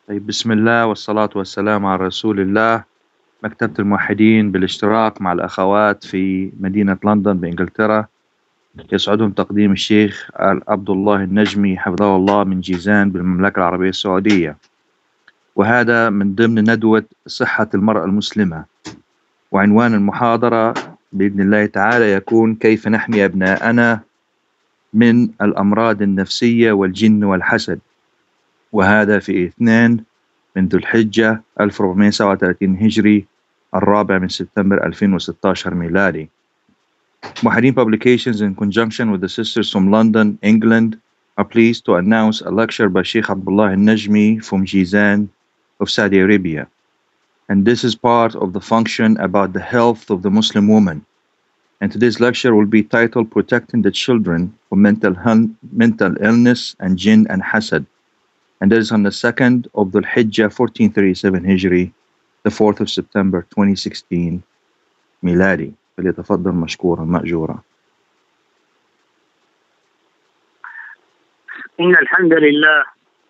طيب، بسم الله والصلاة والسلام على رسول الله. مكتبة الموحدين بالاشتراك مع الأخوات في مدينة لندن بإنجلترا، يسعدهم تقديم الشيخ عبد الله النجمي حفظه الله من جيزان بالمملكة العربية السعودية، وهذا من ضمن ندوة صحة المرأة المسلمة. وعنوان المحاضرة بإذن الله تعالى يكون: كيف نحمي أبناءنا من الأمراض النفسية والجن والحسد، وهذا في 2 من ذو الحجة 1437 هجري، 4 سبتمبر 2016 ميلادي. Muhaddin Publications, in conjunction with the sisters from London, England, are pleased to announce a lecture by Sheikh Abdullah al-Najmi from Jizan of Saudi Arabia. And this is part of the function about the health of the Muslim woman. And today's lecture will be titled Protecting the Children from Mental Illness and Jinn and Hasad. And that is on the 2nd of Dhul Hijjah 1437 Hijri, the 4th of September 2016 ميلادي. فليتفضل مشكورا مأجورا. إن الحمد لله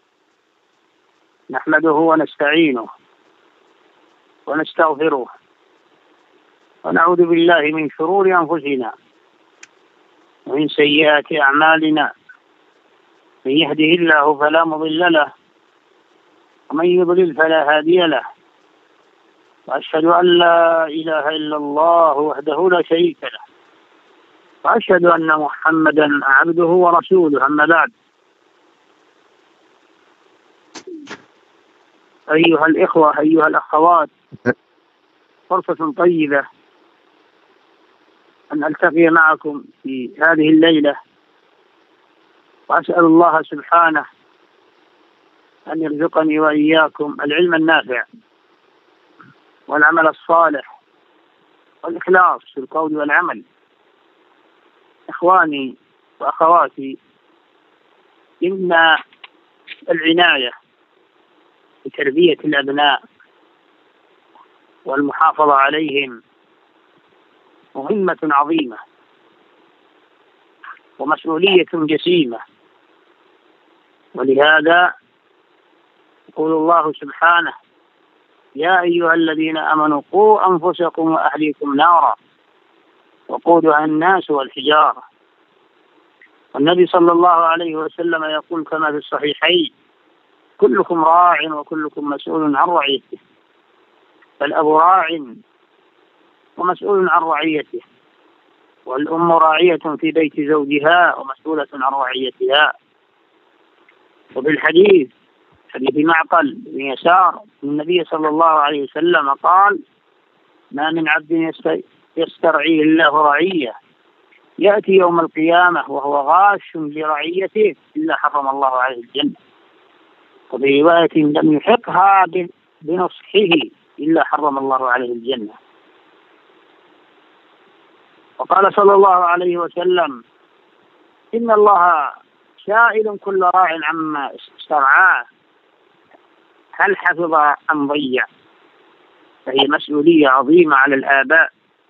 نحمده ونستعينه ونستغفره ونعوذ بالله من شرور أنفسنا ومن سيئات أعمالنا. من يهده الله فلا مضل له ومن يضلل فلا هادي له. وأشهد أن لا إله إلا الله وحده لا شريك له، وأشهد أن محمدا عبده ورسوله. أما بعد، أيها الإخوة أيها الأخوات، فرصة طيبة أن ألتقي معكم في هذه الليلة، وأسأل الله سبحانه أن يرزقني وإياكم العلم النافع والعمل الصالح والإخلاص في القول والعمل. إخواني وأخواتي، إن العناية بتربية الأبناء والمحافظة عليهم مهمة عظيمة ومسؤولية جسيمة. ولهذا يقول الله سبحانه: يا أيها الذين آمنوا قوا أنفسكم وأهليكم نارا وقودها الناس والحجارة. والنبي صلى الله عليه وسلم يقول كما في الصحيحين: كلكم راع وكلكم مسؤول عن رعيته. فالأب راع ومسؤول عن رعيته، والأم راعية في بيت زوجها ومسؤولة عن رعيتها. وفي الحديث حديث معقل بن يسار النبي صلى الله عليه وسلم قال: ما من عبد يسترعيه الله رعية يأتي يوم القيامة وهو غاش لرعيته إلا حرم الله عليه الجنة. وفي رواية: لم يحقها بنصحه إلا حرم الله عليه الجنة. وقال صلى الله عليه وسلم: إن الله سائل كل راع عما استرعاه هل حفظ أم ضيع. فهي مسؤولية عظيمة على الآباء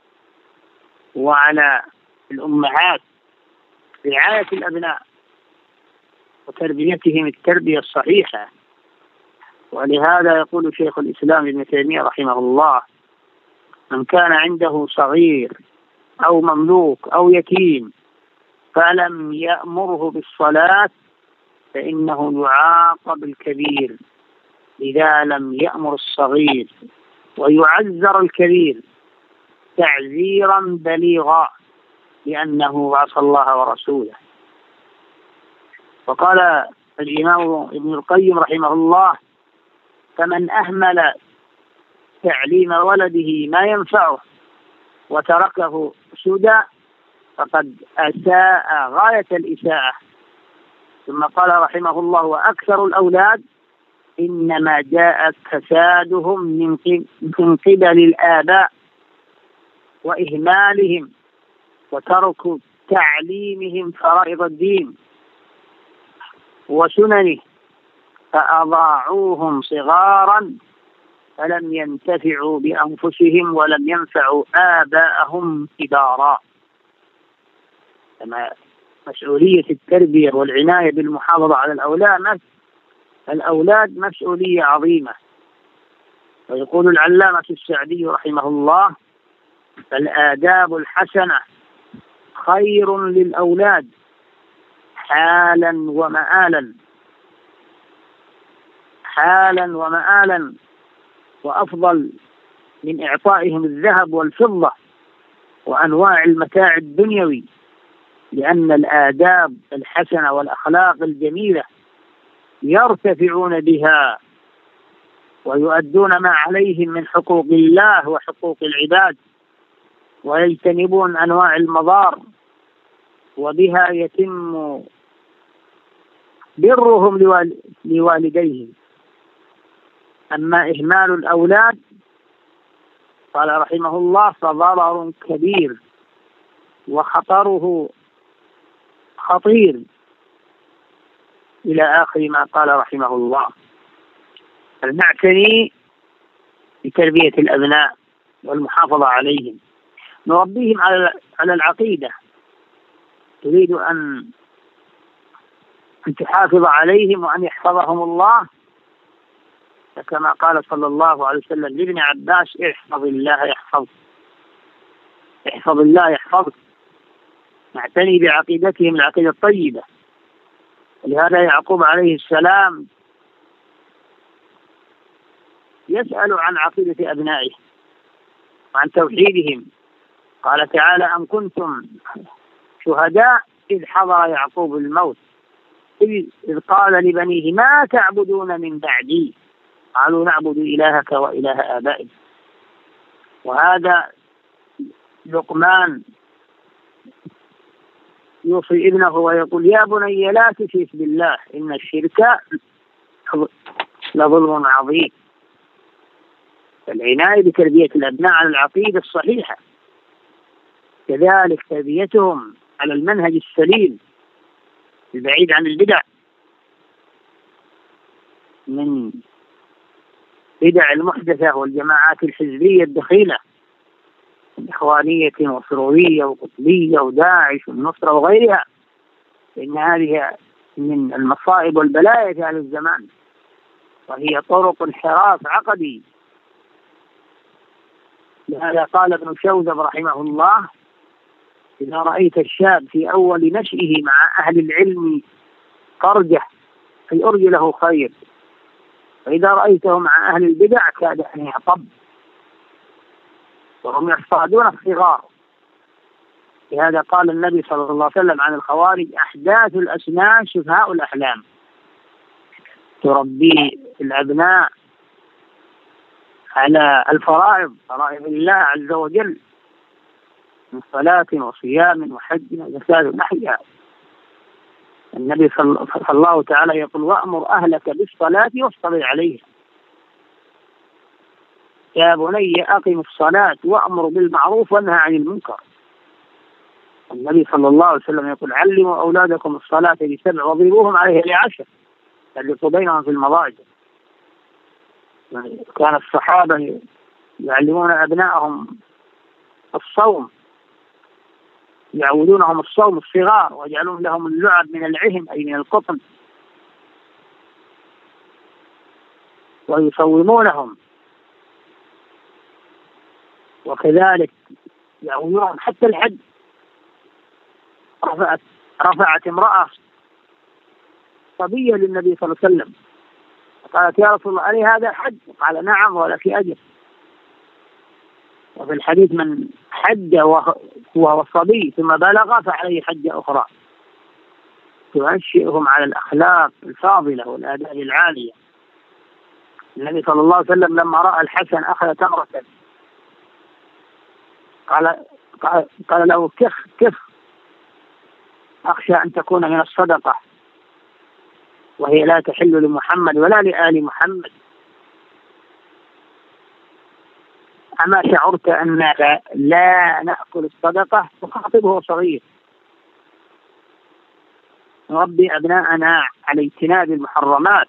وعلى الأمهات رعاية الأبناء وتربيتهم التربية الصحيحة. ولهذا يقول شيخ الإسلام ابن تيمية رحمه الله: من كان عنده صغير أو مملوك أو يتيم فلم يأمره بالصلاة فإنه يعاقب الكبير إذا لم يأمر الصغير، ويعذر الكبير تعزيرا بليغا لأنه عصى الله ورسوله. وقال الإمام ابن القيم رحمه الله: فمن أهمل تعليم ولده ما ينفعه وتركه سدى فقد أساء غاية الإساءة. ثم قال رحمه الله: وأكثر الأولاد إنما جاء فسادهم من قبل الآباء وإهمالهم وترك تعليمهم فرائض الدين وسننه، فأضاعوهم صغارا فلم ينتفعوا بأنفسهم ولم ينفعوا آباءهم كبارا. كما مسؤولية التربية والعناية بالمحافظة على الأولاد الأولاد مسؤولية عظيمة. ويقول العلامة السعدي رحمه الله: فالآداب الحسنة خير للأولاد حالا ومآلا، حالا ومآلا، وأفضل من إعطائهم الذهب والفضة وأنواع المتاع الدنيوي، لأن الآداب الحسنة والأخلاق الجميلة يرتفعون بها ويؤدون ما عليهم من حقوق الله وحقوق العباد، ويجتنبون أنواع المضار، وبها يتم برهم لوالديهم. أما إهمال الأولاد قال رحمه الله فضرر كبير وخطره خطير، إلى آخر ما قال رحمه الله. فلنعتني بتربية الأبناء والمحافظة عليهم، نربيهم على العقيدة. تريد أن تحافظ عليهم وأن يحفظهم الله، فكما قال صلى الله عليه وسلم لابن عباس: احفظ الله يحفظك، احفظ الله يحفظك. نعتني بعقيدتهم العقيدة الطيبة. ولهذا يعقوب عليه السلام يسأل عن عقيدة أبنائه وعن توحيدهم. قال تعالى: أم كنتم شهداء إذ حضر يعقوب الموت إذ قال لبنيه ما تعبدون من بعدي قالوا نعبد إلهك وإله آبائك. وهذا لقمان يوصي ابنه ويقول: يا بني لا تشرك بالله إن الشرك لظلم عظيم. العناية بتربية الأبناء على العقيدة الصحيحة، كذلك تربيتهم على المنهج السليم البعيد عن البدع، من بدع المحدثة والجماعات الحزبية الدخيلة، الإخوانية وسرورية وقطبية وداعش والنصرة وغيرها، فإن هذه من المصائب والبلايا في هذا الزمان، وهي طرق انحراف عقدي. لهذا قال ابن شوذب رحمه الله: إذا رأيت الشاب في أول نشئه مع أهل العلم فارجح، أي أرجو له خير، وإذا رأيته مع أهل البدع كاد أن يعطب، وهم يصطادون الصغار. لهذا قال النبي صلى الله عليه وسلم عن الخوارج: أحداث الأسنان شفهاء الأحلام. تربي الأبناء على الفرائض، فرائض الله عز وجل، من صلاة وصيام وحج وزكاة ونحوها. النبي صلى الله تعالى يقول: وأمر أهلك بالصلاة واصطبر عليها. يا بني أقم الصلاة وأمر بالمعروف وانهى عن المنكر. النبي صلى الله عليه وسلم يقول: علموا أولادكم الصلاة ب7 واضربوهم عليها ل10، فرقوا بينهم في المضاجع. كان الصحابة يعلمون أبنائهم الصوم، يعودونهم الصوم الصغار، ويجعلون لهم اللعب من العهن أي من القطن، ويصومونهم. وكذلك يعودونهم حتى الحج. رفعت امرأة صبية للنبي صلى الله عليه وسلم، قالت: يا رسول الله ألي هذا حج؟ قال: نعم ولك أجر. وفي الحديث: من حج وهو صبي ثم بلغ فعليه حجة أخرى. تنشئهم على الأخلاق الفاضلة والآداب العالية. النبي صلى الله عليه وسلم لما رأى الحسن أخذ تمرة قال له: كف أخشى أن تكون من الصدقة وهي لا تحل لمحمد ولا لآل محمد. أما شعرت أننا لا نأكل الصدقة؟ تخاطبه صغير. نربي أبناءنا على اجتناب المحرمات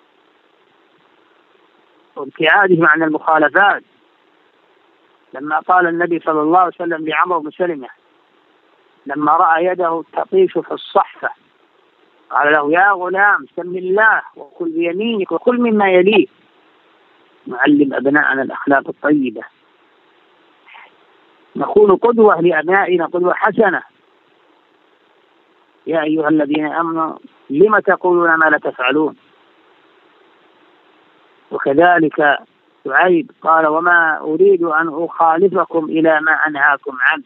وابتعادهم عن المخالفات. لما قال النبي صلى الله عليه وسلم لعمرو بن سلمة لما رأى يده تطيش في الصحفة قال له يا غلام سم الله وكل بيمينك وكل مما يليك. نعلم أبناءنا الأخلاق الطيبة، نكون قدوة لأبنائنا، قدوة حسنة. يا أيها الذين آمنوا لم تقولون ما لا تفعلون. وكذلك شعيب قال وما أريد أن أخالفكم إلى ما أنهاكم عنه.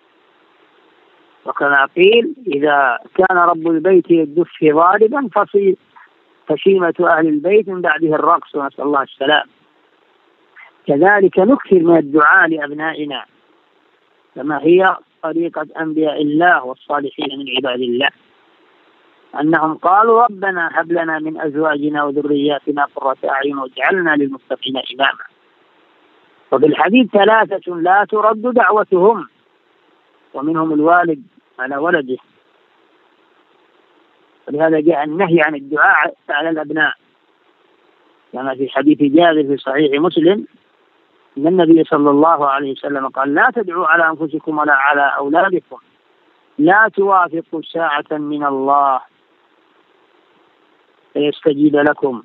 وكما قيل إذا كان رب البيت للدف ضاربا فشيمة أهل البيت من بعده الرقص، ونسأل الله السلام. كذلك نكثر من الدعاء لأبنائنا كما هي طريقة أنبياء الله والصالحين من عباد الله، أنهم قالوا ربنا هب لنا من أزواجنا وذرياتنا قرة أعين واجعلنا للمتقين إماما. وفي الحديث ثلاثة لا ترد دعوتهم، ومنهم الوالد على ولده. ولهذا جاء النهي عن الدعاء على الأبناء، كما في حديث جابر في صحيح مسلم أن النبي صلى الله عليه وسلم قال لا تدعوا على أنفسكم ولا على أولادكم، لا توافقوا ساعة من الله فيستجيب لكم.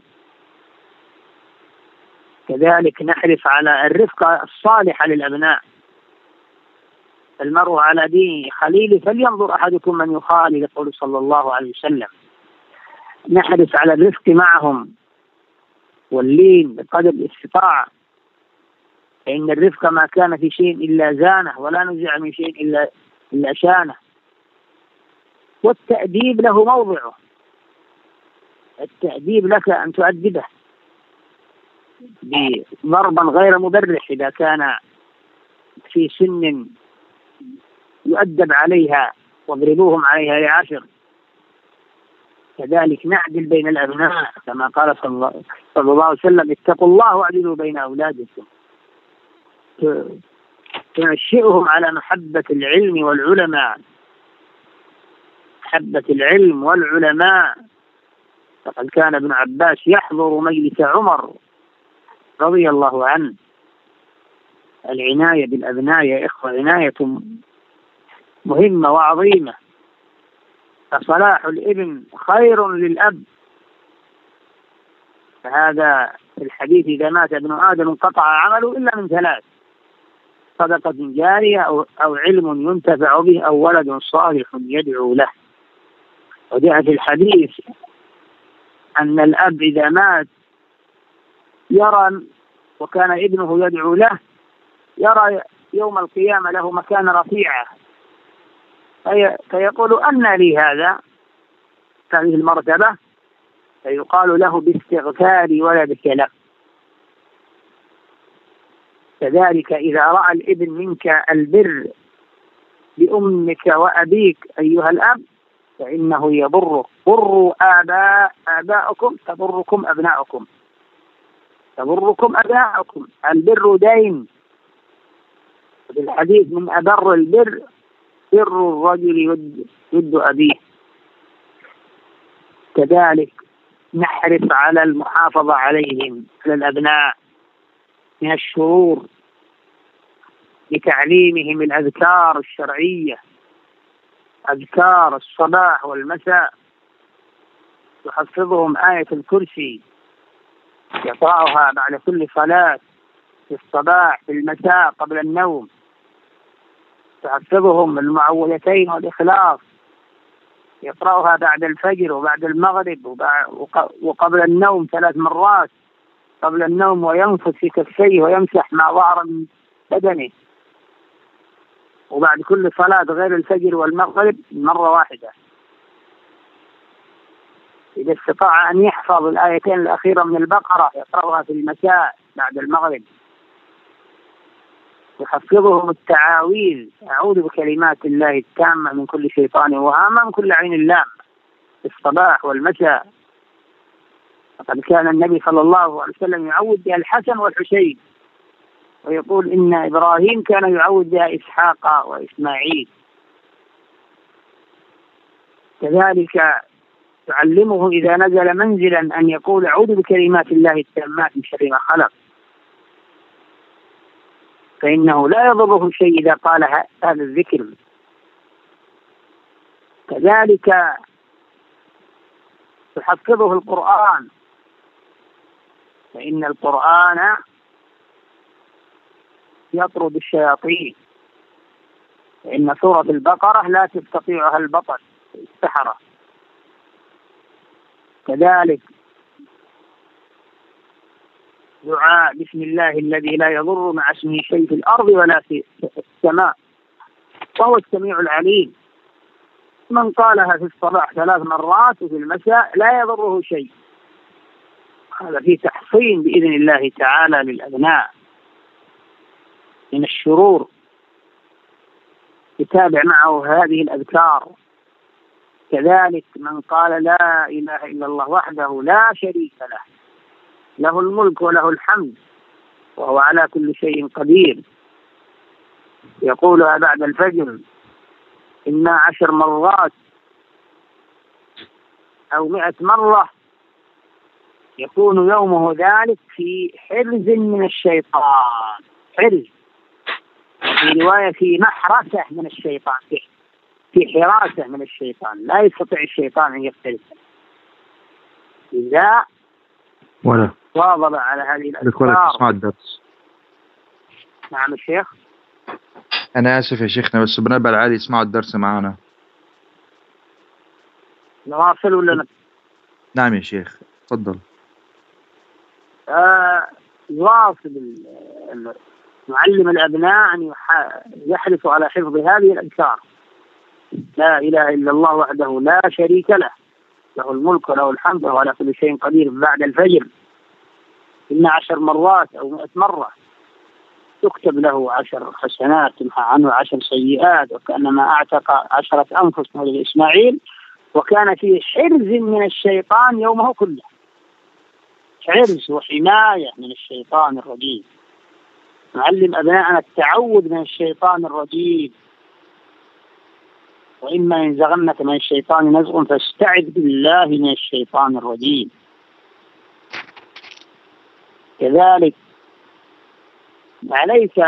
كذلك نحرص على الرفقة الصالحة للأبناء. المرء على دين خليله فلينظر أحدكم من يخالل، يقول صلى الله عليه وسلم. نحرص على الرفق معهم واللين بقدر الاستطاعة، فإن الرفق ما كان في شيء إلا زانه، ولا نزع من شيء إلا شانه. والتأديب له موضعه، التأديب لك أن تؤدبه بضربا غير مبرح إذا كان في سن يؤدب عليها، واضربوهم عليها لعشر. كذلك نعدل بين الأبناء كما قال صلى الله عليه وسلم اتقوا الله واعدلوا بين أولادكم. تنشئهم على محبة العلم والعلماء، محبة العلم والعلماء. فقد كان ابن عباس يحضر مجلس عمر رضي الله عنه. العناية بالأبناء يا إخوة عناية مهمة وعظيمة، فصلاح الابن خير للأب. فهذا الحديث إذا مات ابن آدم انقطع عمله إلا من ثلاث: صدقة جارية أو علم ينتفع به أو ولد صالح يدعو له. وجاء في الحديث أن الأب إذا مات يرى، وكان ابنه يدعو له، يرى يوم القيامة له مكان رفيعة، فيقول أن لي هذه المرتبة، فيقال له باستغفار ولدك له. كذلك إذا رأى الابن منك البر بأمك وأبيك أيها الأب فإنه يبرك. بروا آباءكم تبركم أبناؤكم، تبركم أبناؤكم. البر دين. في الحديث من أبر البر بر الرجل ود أبيه. كذلك نحرص على المحافظة عليهم، على الأبناء، من الشرور بتعليمهم الأذكار الشرعية، أذكار الصباح والمساء. تحفظهم آية الكرسي يقرأها بعد كل صلاة، في الصباح في المساء قبل النوم. تحفظهم المعوذتين والإخلاص يقرأها بعد الفجر وبعد المغرب وقبل النوم 3 مرات قبل النوم، وينفث في كفيه ويمسح ما ظهر من بدنه، وبعد كل صلاة غير الفجر والمغرب مرة واحدة. إذا استطاع أن يحفظ الآيتين الأخيرة من البقرة يقرأها في المساء بعد المغرب. يحفظهم التعاويذ: أعوذ بكلمات الله التامة من كل شيطان وهامة من كل عين لامة، في الصباح والمساء. فقد كان النبي صلى الله عليه وسلم يعوذ بها الحسن والحسين، ويقول إن إبراهيم كان يعوذ بها إسحاق وإسماعيل. كذلك تعلمه إذا نزل منزلا أن يقول أعوذ بكلمات الله التامات من شر ما خلق، فإنه لا يضره شيء إذا قال هذا الذكر. كذلك تحفظه القرآن، فإن القرآن يطرد الشياطين، فإن سورة البقرة لا تستطيعها البطل السحرة. كذلك دعاء بسم الله الذي لا يضر مع اسمه شيء في الأرض ولا في السماء وهو السميع العليم، من قالها في الصباح 3 مرات وفي المساء لا يضره شيء. هذا فيه تحصين بإذن الله تعالى للأبناء من الشرور. يتابع معه هذه الأذكار. كذلك من قال لا إله إلا الله وحده لا شريك له، له الملك وله الحمد وهو على كل شيء قدير، يقولها بعد الفجر إما 10 مرات أو 100 مرة، يكون يومه ذلك في حرز من الشيطان، حرز، في رواية في محرسة من الشيطان، في حراسة من الشيطان، لا يستطيع الشيطان أن يقترب إذا واظب على هذه الأذكار. نعم الشيخ. أنا آسف يا شيخنا بس بنبه العالي يسمعوا الدرس معنا. نواصل ولا نعم يا شيخ تفضل. يواصل معلم الأبناء أن يحرص على حفظ هذه الأذكار. لا إله إلا الله وحده لا شريك له، له الملك وله الحمد وهو على كل شيء قدير بعد الفجر، إن 10 مرات أو 100 مرة تكتب له 10 حسنات تمحى عنه 10 سيئات، وكأنما أعتق 10 أنفس مولد إسماعيل، وكان في حرز من الشيطان يومه كله، حرز وحماية من الشيطان الرجيم. نعلم أبناءنا التعوذ من الشيطان الرجيم، وإما ينزغنك من الشيطان نزغ فاستعذ بالله من الشيطان الرجيم. كذلك عليك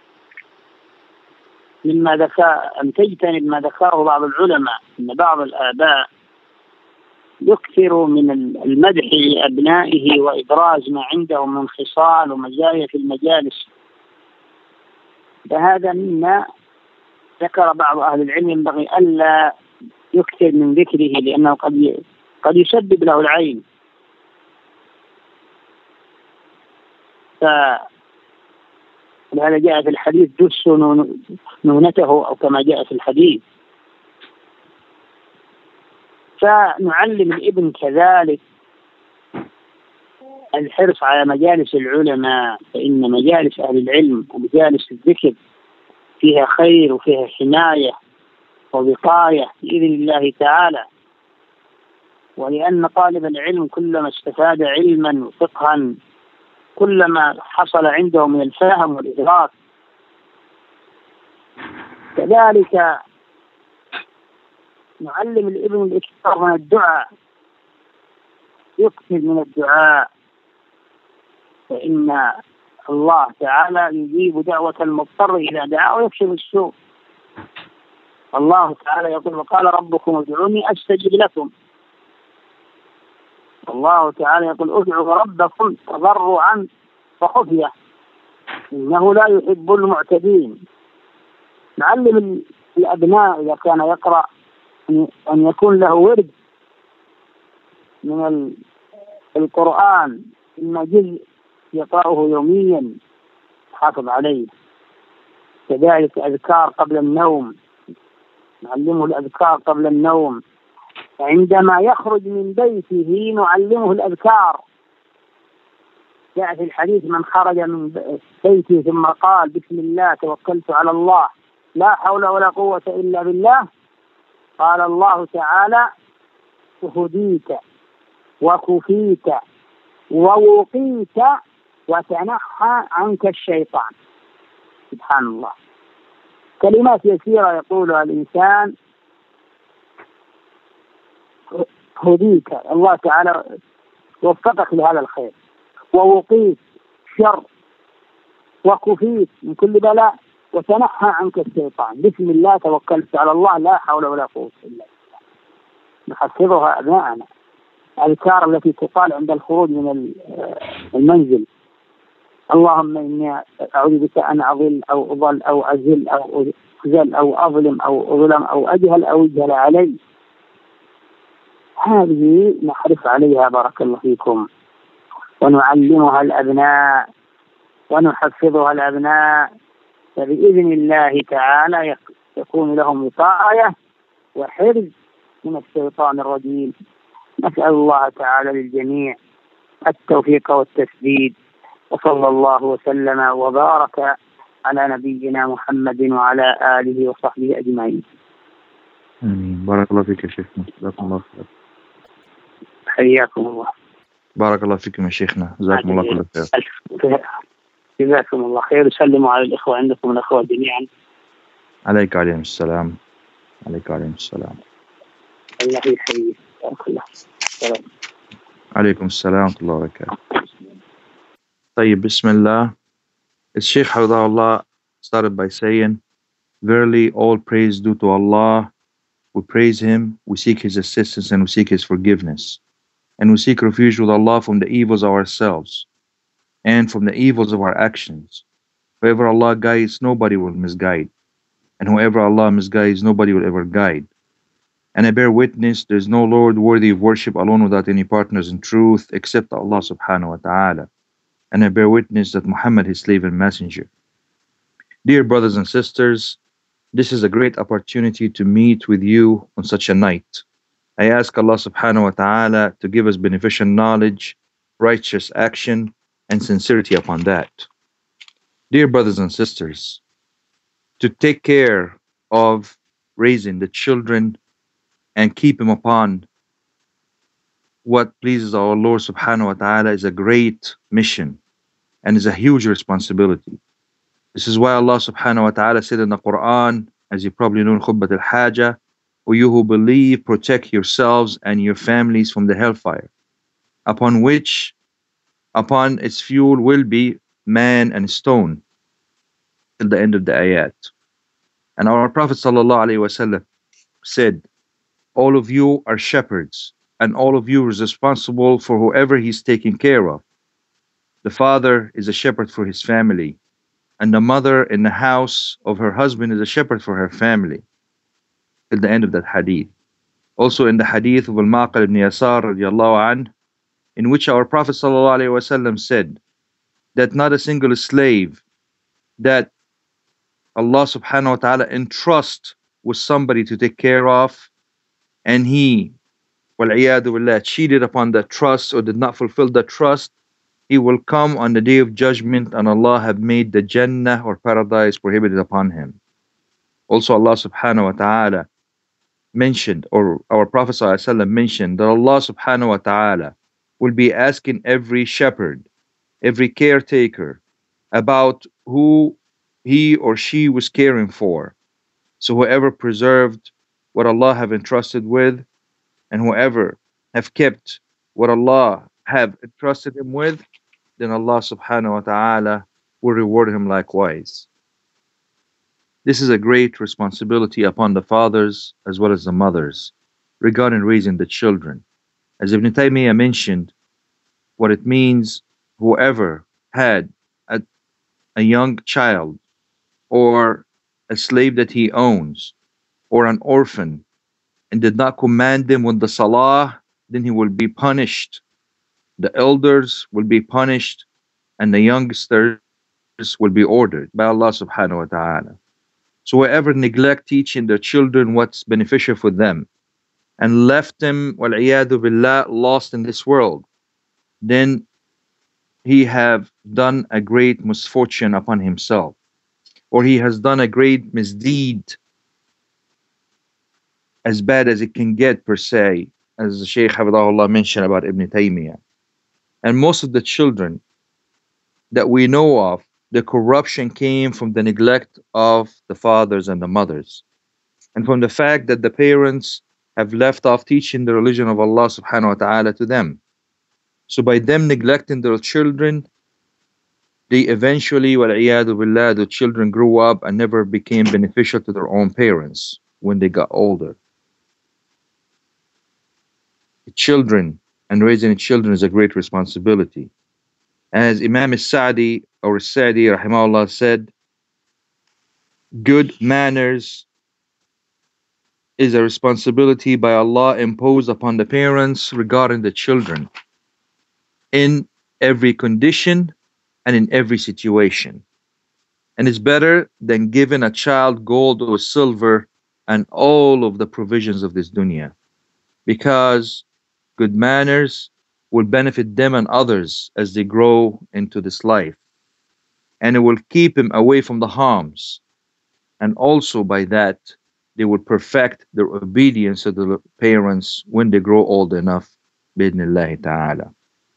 مما أن تجتنب ما ذكره بعض العلماء، أن بعض الآباء يكثر من المدح لأبنائه وإبراز ما عندهم من خصال ومزايا في المجالس، فهذا مما ذكر بعض أهل العلم ينبغي ألا يكثر من ذكره، لأنه قد يسبب له العين. فلهذا جاء في الحديث دس نونته، أو كما جاء في الحديث. فنعلم الابن كذلك الحرص على مجالس العلماء، فإن مجالس أهل العلم ومجالس الذكر فيها خير وفيها حماية ووقاية بإذن الله تعالى. ولأن طالب العلم كلما استفاد علما وفقها كلما حصل عنده من الفهم والإدراك. كذلك نعلم الابن الإكثار من الدعاء، يكثر من الدعاء، فإن الله تعالى يجيب دعوة المضطر إذا دعاه ويكشف السوء. الله تعالى يقول وقال ربكم ادعوني أستجب لكم. الله تعالى يقول ادعوا ربكم تضرعا وخفية إنه لا يحب المعتدين. نعلم الأبناء إذا كان يقرأ أن يكون له ورد من القرآن، إما جزء يقرأه يوميا حافظ عليه. كذلك أذكار قبل النوم، نعلمه الأذكار قبل النوم. عندما يخرج من بيته نعلمه الأذكار. جاء في الحديث من خرج من بيته ثم قال بسم الله توكلت على الله لا حول ولا قوة إلا بالله، قال الله تعالى هديت وكفيت ووقيت وتنحى عنك الشيطان. سبحان الله، كلمات يسيرة يقولها الإنسان. هديت، الله تعالى وفقك لهذا الخير، ووقيت شر، وكفيت من كل بلاء، وتنحى عنك الشيطان. بسم الله توكلت على الله لا حول ولا قوة إلا بالله. نحفظها أبناءنا الأذكار التي تقال عند الخروج من المنزل. اللهم إني أعوذ بك أن أضل أو أضل أو أزل أو أزل أو أظلم أو أظلم أو أجهل أو يجهل علي. هذه نحرص عليها بارك الله فيكم، ونعلمها الأبناء ونحفظها الأبناء، فبإذن الله تعالى يكون لهم وقاية وحرز من الشيطان الرجيم. نسأل الله تعالى للجميع التوفيق والتسديد، وصلى الله وسلم وبارك على نبينا محمد وعلى آله وصحبه أجمعين. آمين. بارك الله فيك يا شيخنا، جزاكم الله خير. حياكم الله. بارك الله فيكم يا شيخنا، جزاكم الله كل خير. جزاكم الله خير. سلموا على الإخوة عندكم، الأخوة جميعا. عليك عليهم السلام. عليك عليهم السلام. الله يحييك. بارك الله. السلام. عليكم السلام ورحمة الله وبركاته. طيب, Bismillah. The Shaykh Hafidahullah started by saying, verily all praise due to Allah. We praise Him, we seek His assistance, and we seek His forgiveness. And we seek refuge with Allah from the evils of ourselves and from the evils of our actions. Whoever Allah guides, nobody will misguide. And whoever Allah misguides, nobody will ever guide. And I bear witness, there is no Lord worthy of worship alone without any partners in truth, except Allah subhanahu wa ta'ala. And I bear witness that Muhammad is slave and messenger. Dear brothers and sisters, this is a great opportunity to meet with you on such a night. I ask Allah subhanahu wa ta'ala to give us beneficial knowledge, righteous action, and sincerity upon that. Dear brothers and sisters, to take care of raising the children and keep them upon what pleases our Lord subhanahu wa ta'ala is a great mission and is a huge responsibility. This is why Allah subhanahu wa ta'ala said in the Quran, as you probably know in Khutbat al-Hajjah, "O you who believe, protect yourselves and your families from the hellfire, upon its fuel will be man and stone," till the end of the ayat. And our Prophet sallallahu alaihi wasallam said, all of you are shepherds, and all of you is responsible for whoever he's taking care of. The father is a shepherd for his family, and the mother in the house of her husband is a shepherd for her family. Till the end of that hadith. Also in the hadith of Al-Maqal ibn Yasar radiallahu anh, in which our Prophet sallallahu alaihi wasallam said that not a single slave that Allah subhanahu wa ta'ala entrusts with somebody to take care of, and he, wal-iyadu billah, cheated upon that trust or did not fulfill that trust, he will come on the day of judgment and Allah have made the Jannah or paradise prohibited upon him. Also Allah subhanahu wa ta'ala mentioned, or our Prophet sallallahu alaihi wasallam mentioned, that Allah subhanahu wa ta'ala will be asking every shepherd, every caretaker, about who he or she was caring for. So whoever preserved what Allah have entrusted with, and whoever have kept what Allah have entrusted him with, then Allah subhanahu wa ta'ala will reward him likewise. This is a great responsibility upon the fathers as well as the mothers regarding raising the children. As Ibn Taymiyyah mentioned, what it means, whoever had a young child or a slave that he owns or an orphan and did not command them with the salah, then he will be punished. The elders will be punished and the youngsters will be ordered by Allah subhanahu wa ta'ala. So whoever neglect teaching their children what's beneficial for them and left them, wal-iyadu billah, lost in this world, then he have done a great misfortune upon himself, or he has done a great misdeed, as bad as it can get per se, as the Shaykh Hafidahullah mentioned about Ibn Taymiyyah. And most of the children that we know of, the corruption came from the neglect of the fathers and the mothers, and from the fact that the parents have left off teaching the religion of Allah subhanahu wa ta'ala to them. So by them neglecting their children, they eventually, wal-iyadu billah, the children grew up and never became beneficial to their own parents when they got older. The children and raising children is a great responsibility. As Imam al-Sa'di or Sa'di rahimahullah said, good manners is a responsibility by Allah imposed upon the parents regarding the children in every condition and in every situation. And it's better than giving a child gold or silver and all of the provisions of this dunya, because good manners will benefit them and others as they grow into this life, and it will keep them away from the harms, and also by that they will perfect their obedience to the parents when they grow old enough, bidnillahi ta'ala.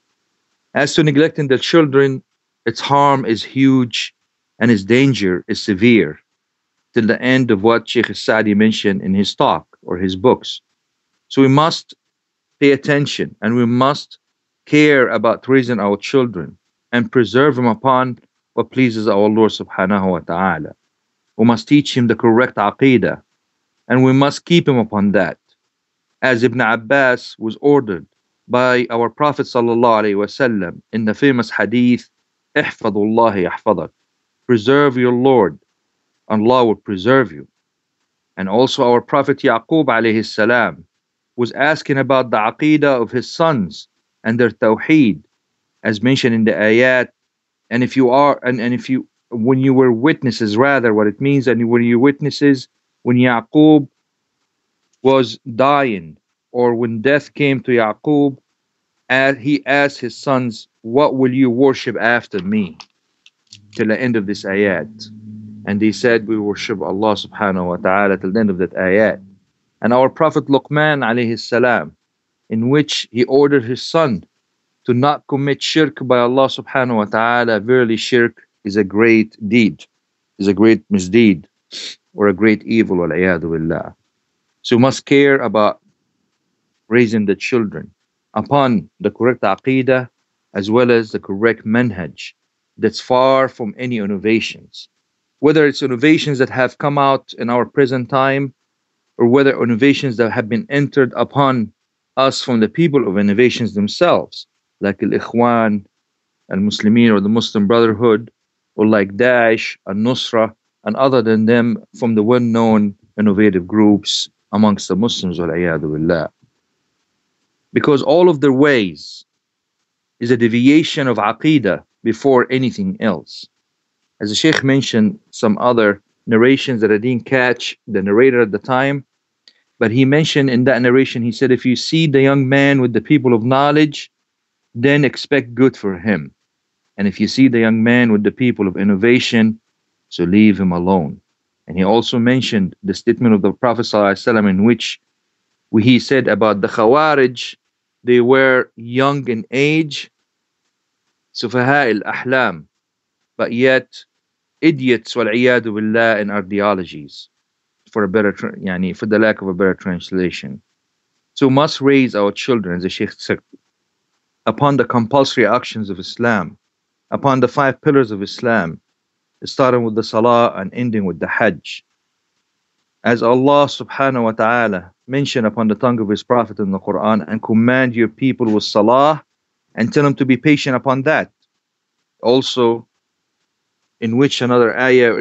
As to neglecting the children, its harm is huge and its danger is severe, till the end of what Sheikh Sa'di mentioned in his talk or his books. So we must pay attention and we must care about raising our children and preserve them upon what pleases our Lord subhanahu wa ta'ala. We must teach him the correct aqeedah and we must keep him upon that. As Ibn Abbas was ordered by our Prophet sallallahu alaihi wasallam in the famous hadith, "Ihfadullah yahfadak," preserve your Lord, Allah will preserve you. And also our Prophet Yaqub alayhi salam was asking about the aqeedah of his sons and their tawheed, as mentioned in the ayat. And if you are, and if you, when you were witnesses, rather, what it means, and when you witnesses, when Yaqub was dying, or when death came to Yaqub, and he asked his sons, "What will you worship after me?" Till the end of this ayat. And they said, "We worship Allah subhanahu wa ta'ala," till the end of that ayat. And our Prophet Luqman alayhi salam, in which he ordered his son to not commit shirk by Allah subhanahu wa ta'ala, verily shirk is a great deed, is a great misdeed, or a great evil, wal-iyadu billah. So we must care about raising the children upon the correct aqeedah as well as the correct manhaj that's far from any innovations. Whether it's innovations that have come out in our present time, or whether innovations that have been entered upon us from the people of innovations themselves, like Al-Ikhwan, Al-Muslimin, or the Muslim Brotherhood, or like Daesh, Al-Nusra, and other than them from the well-known innovative groups amongst the Muslims, wal-iyadu billah. Because all of their ways is a deviation of aqeedah before anything else. As the Sheikh mentioned some other narrations that I didn't catch the narrator at the time, but he mentioned in that narration, he said, if you see the young man with the people of knowledge, then expect good for him. And if you see the young man with the people of innovation, so leave him alone. And he also mentioned the statement of the Prophet ﷺ in which he said about the Khawarij, they were young in age, sufaha al-ahlam, but yet idiots, wal-iyadu billah, in ideologies, for a better, for the lack of a better translation. So we must raise our children, as the Shaykh said, upon the compulsory actions of Islam, upon the 5 pillars of Islam, starting with the Salah and ending with the Hajj. As Allah subhanahu wa ta'ala mentioned upon the tongue of His Prophet in the Quran, and command your people with Salah, and tell them to be patient upon that. Also, in which another ayah,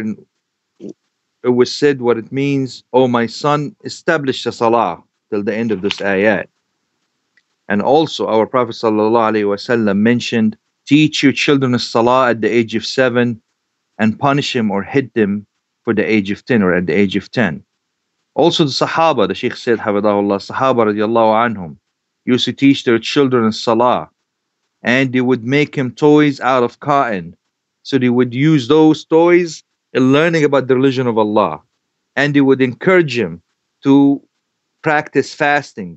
it was said what it means, "Oh my son, establish the Salah," till the end of this ayat. And also our Prophet sallallahu alaihi wasallam mentioned, teach your children the Salah at the age of 7 and punish them or hit them for the age of 10 or at the age of 10. Also the Sahaba, the Shaykh said, Hafidahullah, Sahaba radiallahu anhum, used to teach their children Salah, and they would make him toys out of cotton. So they would use those toys in learning about the religion of Allah, and they would encourage him to practice fasting,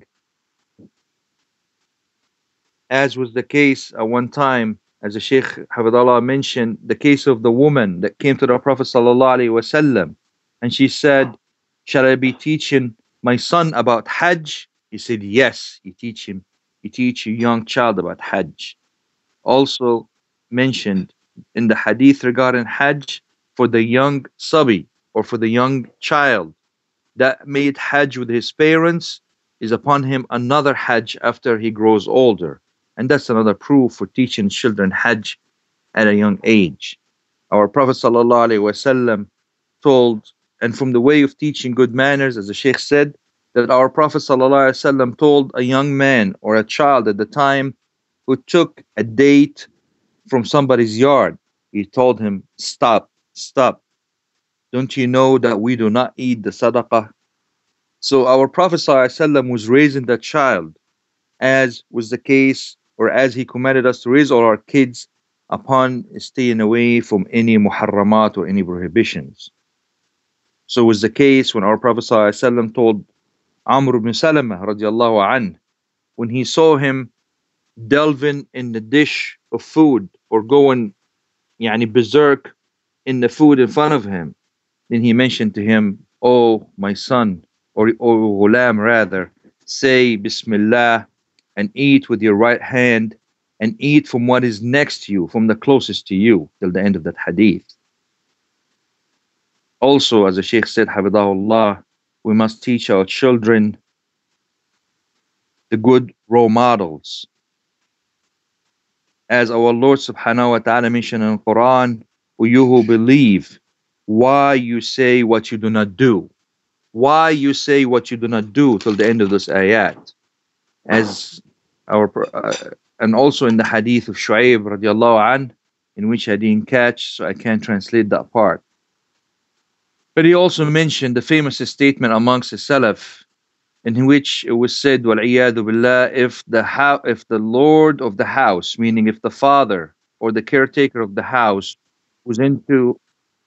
as was the case one time, as the Shaykh Hafidahullah mentioned, the case of the woman that came to the Prophet sallallahu alaihi wasallam, and she said, "Shall I be teaching my son about Hajj?" He said, "Yes, you teach him. You teach a young child about Hajj." Also mentioned in the hadith regarding Hajj, for the young sabi, or for the young child that made Hajj with his parents, is upon him another Hajj after he grows older. And that's another proof for teaching children Hajj at a young age. Our Prophet ﷺ told, and from the way of teaching good manners, as the Sheikh said, that our Prophet ﷺ told a young man or a child at the time who took a date from somebody's yard, he told him, stop, stop. Don't you know that we do not eat the sadaqah? So our Prophet ﷺ was raising that child, as was the case, or as he commanded us to raise all our kids upon staying away from any muharramat or any prohibitions. So was the case when our Prophet ﷺ told Amr ibn Salama radiallahu anh, when he saw him delving in the dish of food or going berserk in the food in front of him, then he mentioned to him, oh my son, or ghulam rather, say Bismillah and eat with your right hand and eat from what is next to you, from the closest to you, till the end of that hadith. Also, as the Shaykh said, Hafidahullah, we must teach our children the good role models. As our Lord subhanahu wa ta'ala mentioned in the Quran, you who believe, why you say what you do not do? Why you say what you do not do, till the end of this ayat. As our and also in the hadith of Shu'aib radiallahu anh, in which I didn't catch, so I can't translate that part. But he also mentioned the famous statement amongst the Salaf, in which it was said, وَالْعِيَاذُ بِاللَّهِ, if the Lord of the house, meaning if the father or the caretaker of the house was into,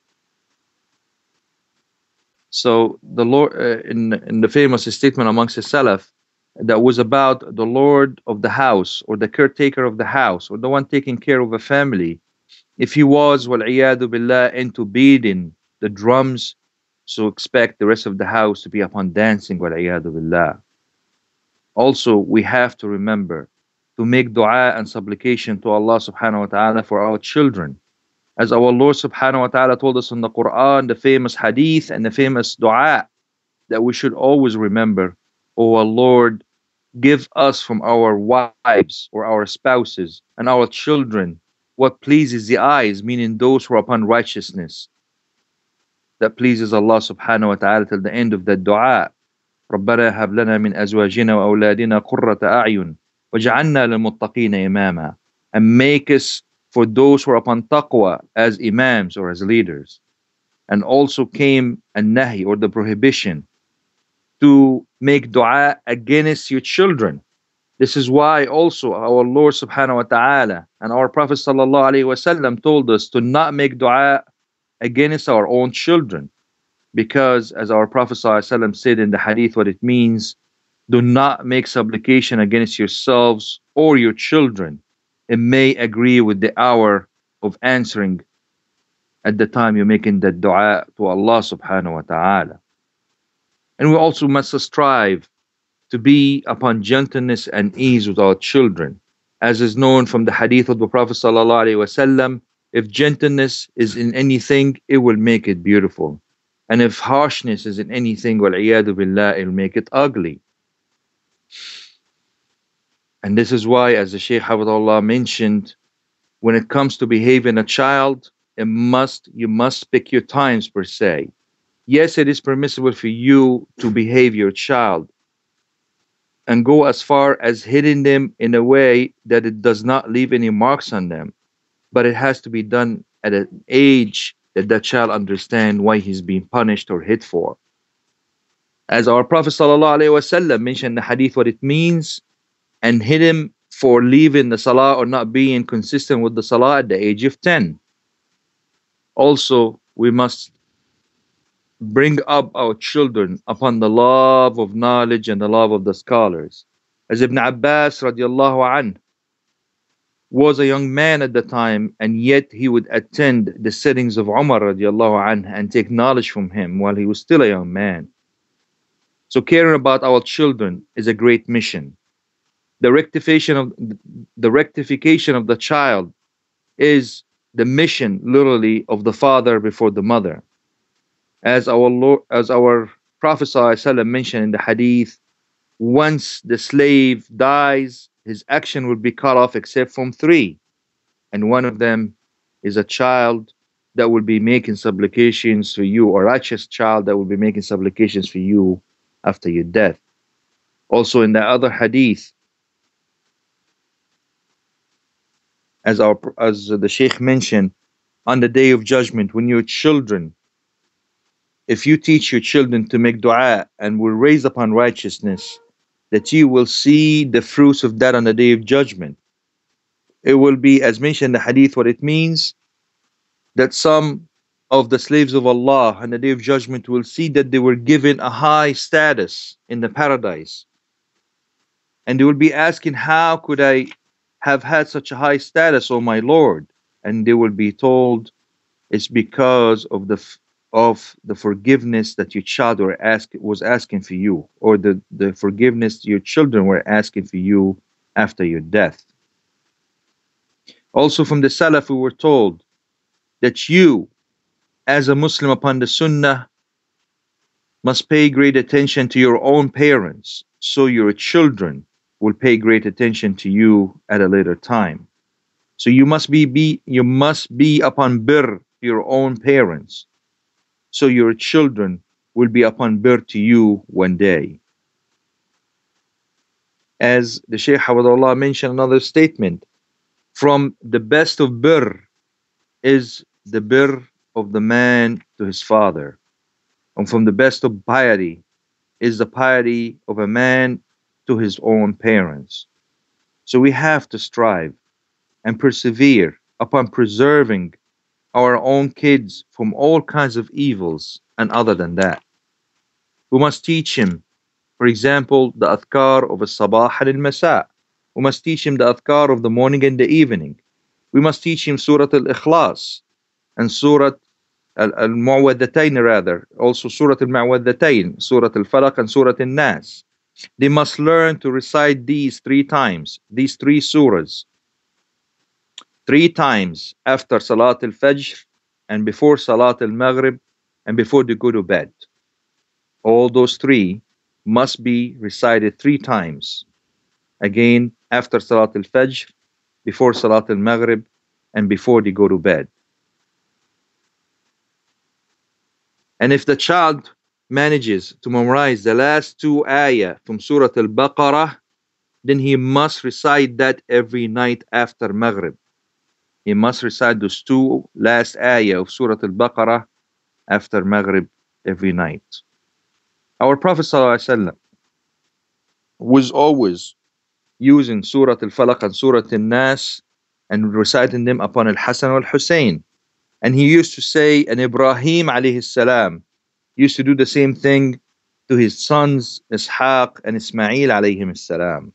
so the Lord in the famous statement amongst the Salaf that was about the Lord of the house or the caretaker of the house or the one taking care of a family, if he was وَالْعِيَاذُ بِاللَّهِ into beating the drums, so expect the rest of the house to be upon dancing, وَالْعِيَاذُ بِاللَّهِ. Also, we have to remember to make dua and supplication to Allah subhanahu wa ta'ala for our children. As our Lord subhanahu wa ta'ala told us in the Quran, the famous hadith and the famous dua that we should always remember, O our Lord, give us from our wives or our spouses and our children what pleases the eyes, meaning those who are upon righteousness, that pleases Allah subhanahu wa ta'ala, till the end of the dua. ربنا هب لنا من أزواجنا وأولادنا قرة أعين وجعلنا للمتقين إماما, and make us for those who are upon taqwa as imams or as leaders. And also came a nahi or the prohibition to make dua against your children. This is why also our Lord subhanahu wa ta'ala and our Prophet sallallahu alaihi wasallam told us to not make dua against our own children, because as our Prophet ﷺ said in the hadith, what it means, do not make supplication against yourselves or your children. It may agree with the hour of answering at the time you're making the dua to Allah subhanahu wa ta'ala. And we also must strive to be upon gentleness and ease with our children. As is known from the hadith of the Prophet ﷺ, if gentleness is in anything, it will make it beautiful. And if harshness is in anything, وَالْعِيَاذُ بِاللَّهِ, it'll make it ugly. And this is why, as the Shaykh Hafidahullah mentioned, when it comes to behaving a child, you must pick your times per se. Yes, it is permissible for you to behave your child and go as far as hitting them in a way that it does not leave any marks on them. But it has to be done at an age that child understand why he's being punished or hit for. As our Prophet ﷺ mentioned in the hadith what it means, and hit him for leaving the salah or not being consistent with the salah at the age of 10. Also, we must bring up our children upon the love of knowledge and the love of the scholars. As Ibn Abbas radiallahu anh was a young man at the time, and yet he would attend the sittings of Umar radiallahu anh and take knowledge from him while he was still a young man. So caring about our children is a great mission. The rectification of the child is the mission, literally, of the father before the mother. As our Prophet ﷺ mentioned in the hadith once the slave dies, his action will be cut off except from three. And one of them is a child that will be making supplications for you, or righteous child that will be making supplications for you after your death. Also in the other hadith, as the Sheikh mentioned, on the day of judgment, when your children, if you teach your children to make dua and will raise upon righteousness, that you will see the fruits of that on the day of judgment. It will be, as mentioned in the hadith, what it means that some of the slaves of Allah on the day of judgment will see that they were given a high status in the paradise. And they will be asking, how could I have had such a high status, O my Lord? And they will be told, it's because of the forgiveness that your child was asking for you, or the forgiveness your children were asking for you after your death. Also from the Salaf, we were told that you, as a Muslim upon the Sunnah, must pay great attention to your own parents, so your children will pay great attention to you at a later time. So you must be upon birr your own parents, so your children will be upon birr to you one day. As the Shaykh Hafidhahullah mentioned another statement, from the best of birr is the birr of the man to his father. And from the best of piety is the piety of a man to his own parents. So we have to strive and persevere upon preserving our own kids from all kinds of evils and other than that. We must teach him, for example, the adhkar of al-sabah and al-masa. We must teach him the adhkar of the morning and the evening. We must teach him Surah Al-Ikhlas and Surah Al-Mu'awwadhatayn, rather, also Surah Al-Mu'awwadhatayn, Surah Al-Falaq and Surah Al-Nas. They must learn to recite these 3 times, these 3 surahs, 3 times after Salat al-Fajr and before Salat al-Maghrib and before they go to bed. All those 3 must be recited 3 times. Again, after Salat al-Fajr, before Salat al-Maghrib, and before they go to bed. And if the child manages to memorize the last 2 ayah from Surah Al-Baqarah, then he must recite that every night after Maghrib. He must recite those 2 last ayah of Surah Al-Baqarah after Maghrib every night. Our Prophet ﷺ was always using Surah Al-Falaq and Surah Al-Nas and reciting them upon Al-Hasan al-Hussein. And he used to say, and Ibrahim alayhi salam used to do the same thing to his sons Ishaq and Ismail alayhim salam.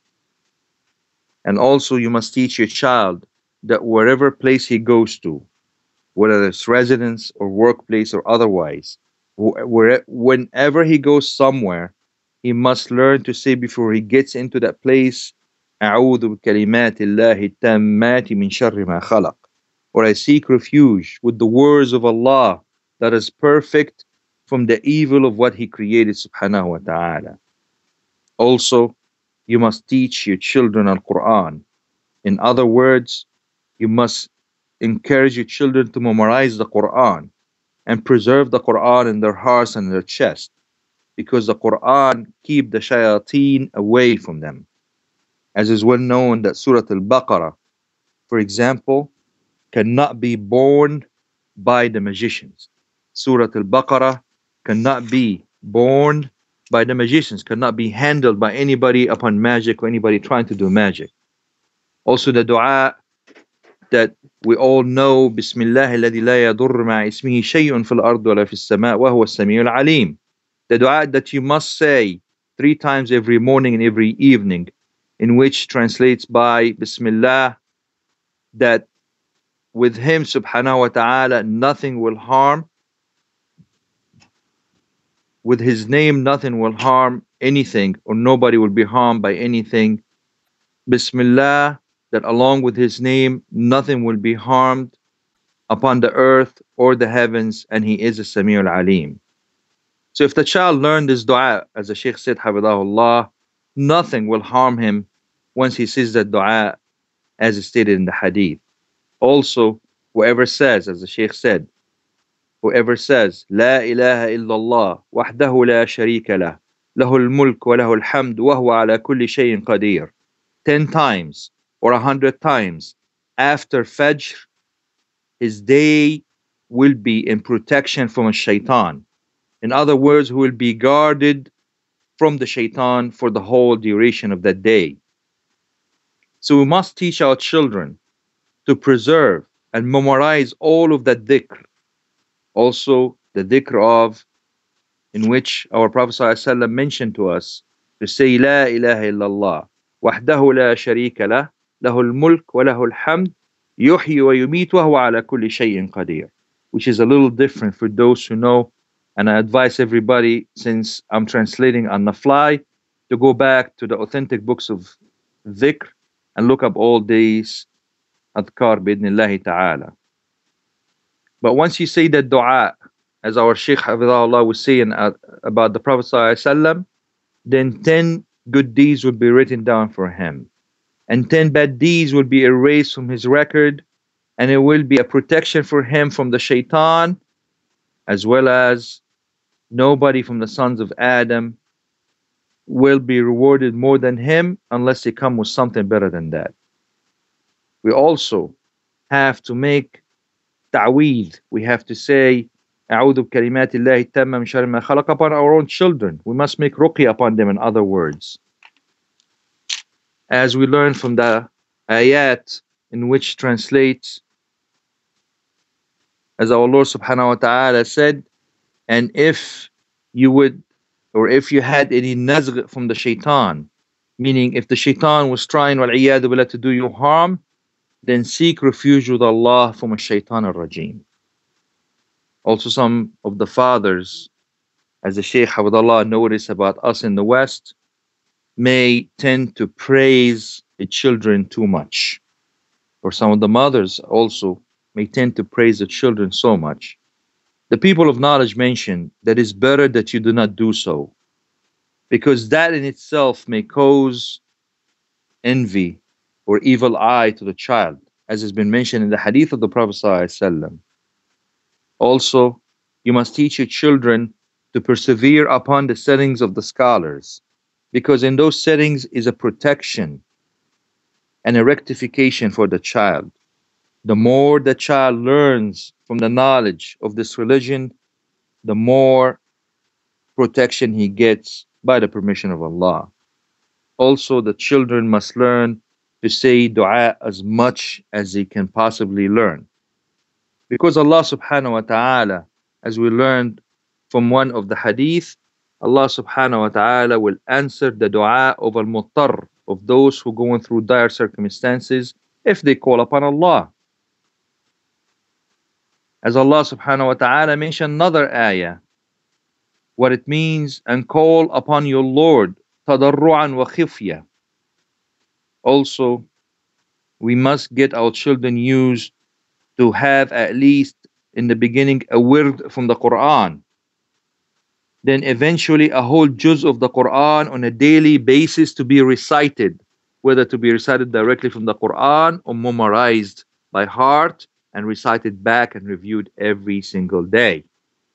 And also you must teach your child that wherever place he goes to, whether it's residence or workplace or otherwise, whenever he goes somewhere, he must learn to say before he gets into that place, أعوذ بكلمات الله التامات من شر ما خلق, or I seek refuge with the words of Allah that is perfect from the evil of what He created subhanahu wa ta'ala. Also, you must teach your children Al-Quran. In other words, you must encourage your children to memorize the Quran and preserve the Quran in their hearts and their chest, because the Quran keep the shayateen away from them. As is well known that Surah Al-Baqarah, for example, cannot be born by the magicians. Surah Al-Baqarah cannot be born by the magicians, cannot be handled by anybody upon magic or anybody trying to do magic. Also the dua that we all know, Bismillah alladhi la yadur ma ismihi shay'un fil ard wa la fis sama' wa huwa as-sami'ul alim. The dua that you must say 3 times every morning and every evening, in which translates by Bismillah, that with him subhanahu wa ta'ala nothing will harm, with his name nothing will harm anything, or nobody will be harmed by anything. Bismillah, that along with his name nothing will be harmed upon the earth or the heavens, and he is a Sami'ul Alim. So if the child learned this dua, as the Shaykh said, Hafidhahullah, nothing will harm him once he says that dua as stated in the hadith. Also, whoever says, as the Shaykh said, whoever says, لا إله إلا الله وحده لا شريك له له الملك وله الحمد وهو على كل شيء قدير 10 times or 100 times after Fajr, his day will be in protection from a shaitan. In other words, he will be guarded from the shaitan for the whole duration of that day. So we must teach our children to preserve and memorize all of that dhikr. Also, the dhikr of in which our Prophet ﷺ mentioned to us to say La ilaha illallah wahdahu la sharika lah lahul mulk wa lahul hamd yuhyi wa yumit wa huwa ala kulli shay'in qadir, which is a little different for those who know. And I advise everybody, since I'm translating on the fly, to go back to the authentic books of dhikr and look up all these adhkar bi'idhnillahi ta'ala. But once you say that dua, as our Shaykh Hafidhahullah was saying about the Prophet ﷺ, then 10 good deeds will be written down for him. And 10 bad deeds will be erased from his record, and it will be a protection for him from the shaitan, as well as nobody from the sons of Adam will be rewarded more than him unless they come with something better than that. We also have to make ta'weed. We have to say أعوذ بكلمات الله التامة من شر ما خلق upon our own children. We must make ruqya upon them, in other words. As we learn from the ayat in which translates, as our Lord subhanahu wa ta'ala said, and if you would, or if you had any nazgh from the shaitan, meaning if the shaitan was trying wal-iyadu billah to do you harm, then seek refuge with Allah from a shaitan al-rajim. Also, some of the fathers, as the Shaykh Hafidhahullah noticed about us in the West, may tend to praise the children too much. Or some of the mothers also may tend to praise the children so much. The people of knowledge mention that it's better that you do not do so, because that in itself may cause envy or evil eye to the child, as has been mentioned in the hadith of the Prophet ﷺ. Also, you must teach your children to persevere upon the settings of the scholars, because in those settings is a protection and a rectification for the child. The more the child learns from the knowledge of this religion, the more protection he gets by the permission of Allah. Also, the children must learn to say dua as much as they can possibly learn. Because Allah subhanahu wa ta'ala, as we learned from one of the hadith, Allah subhanahu wa ta'ala will answer the dua of al-muttar, of those who are going through dire circumstances, if they call upon Allah. As Allah subhanahu wa ta'ala mentioned another ayah, what it means, and call upon your Lord tadarru'an wa khifya. Also, we must get our children used to have at least in the beginning a wird from the Quran, then eventually a whole juz of the Quran on a daily basis to be recited, whether to be recited directly from the Quran or memorized by heart and recited back and reviewed every single day.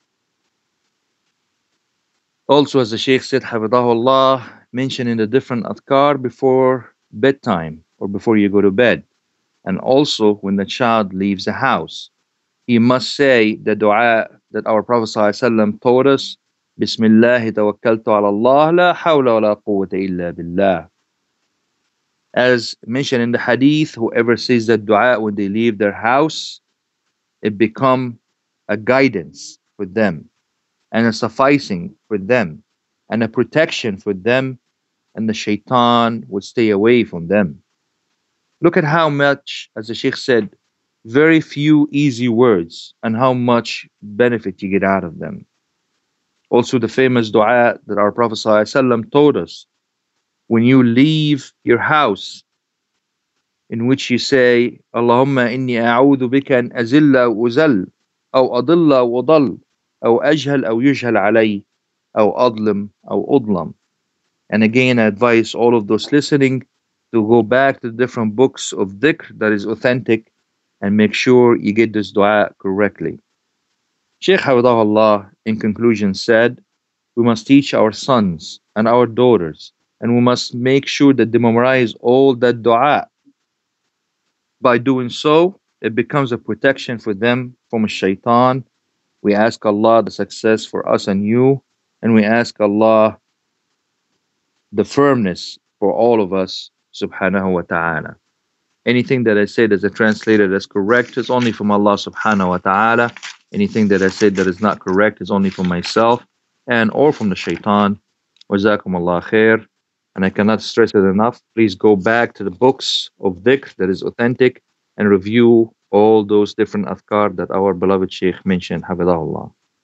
Also, as the Shaykh said, Hafidhahullah, mentioned in the different adhkar before bedtime or before you go to bed, and also when the child leaves the house, he must say the dua that our Prophet ﷺ taught us, Bismillah tawakkaltu ala Allah, la hawla wa la quwwata illa billah. As mentioned in the hadith, whoever says that dua when they leave their house, it become a guidance for them, and a sufficing for them, and a protection for them, and the shaitan would stay away from them. Look at how much, as the Shaykh said, very few easy words, and how much benefit you get out of them. Also, the famous dua that our Prophet ﷺ taught us, when you leave your house, in which you say, Allahumma inni a'udhu bika an azilla wa uzal, aw adilla wa dal, aw ajhal aw yujhal alay, aw adlim aw udlam. And again, I advise all of those listening to go back to the different books of dhikr that is authentic and make sure you get this dua correctly. Sheikh Hafidahullah, in conclusion, said, we must teach our sons and our daughters, and we must make sure that they memorize all that dua. By doing so, it becomes a protection for them from shaitan. We ask Allah the success for us and you, and we ask Allah the firmness for all of us, subhanahu wa ta'ala. Anything that I said as a translator that's correct is only from Allah subhanahu wa ta'ala. Anything that I said that is not correct is only from myself and or from the shaitan. Wazakum Allah khair. And I cannot stress it enough. Please go back to the books of dhikr that is authentic and review all those different adhkar that our beloved Sheikh mentioned, Hafidahullah.